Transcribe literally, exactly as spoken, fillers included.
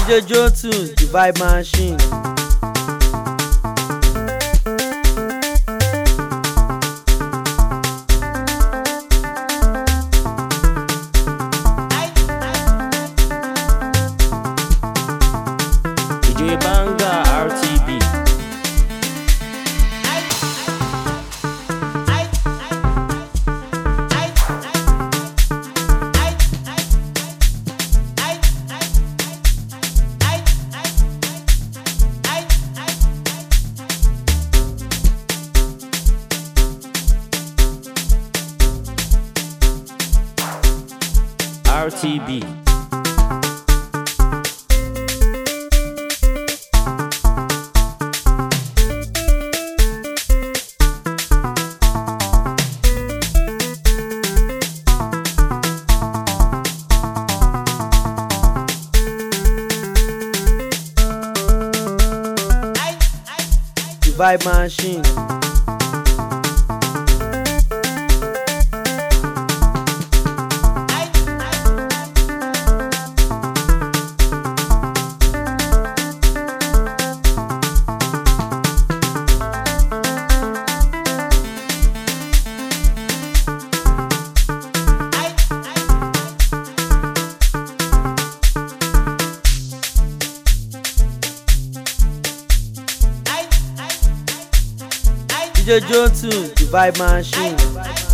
D J Joe Tunes, the vibe machine. D J Banga R T B. R T B. The vibe machine. D J Joe Tunes, the vibe machine.